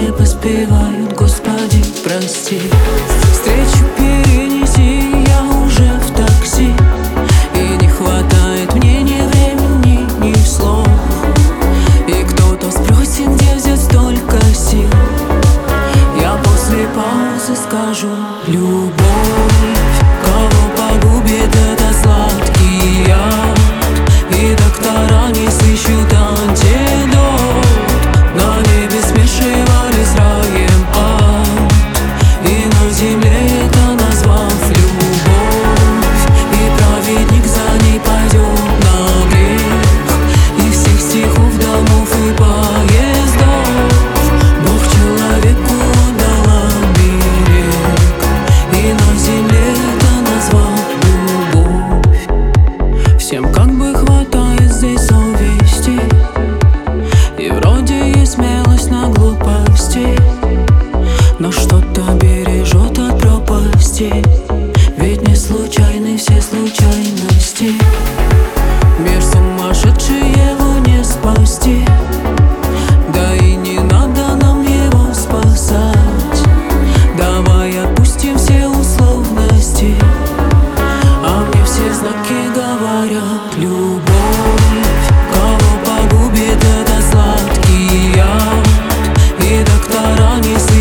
не поспевают, Господи, прости. Встречу перенеси, я уже в такси, и не хватает мне ни времени, ни слов. И кто-то спросит, где взять столько сил. Я после паузы скажу: любовь, кого погубит этот сладкий яд, и доктора не сыщут антидот. На небе смешивали с раем ад, и на земле это назвав любовь. И праведник за ней пойдет на грех, и всех стихов, домов и поездов Бог человеку отдал оберег, и на земле это назвал любовь. Всем как бы хватает здесь совести, и вроде есть смелость на глупости, но что-то бережет от пропасти. Ведь не случайны все случайности. Мир сумасшедший, его не спасти, да и не надо нам его спасать. Давай отпустим все условности, а мне все знаки говорят: любовь, кого погубит этот сладкий яд, и доктора не слышат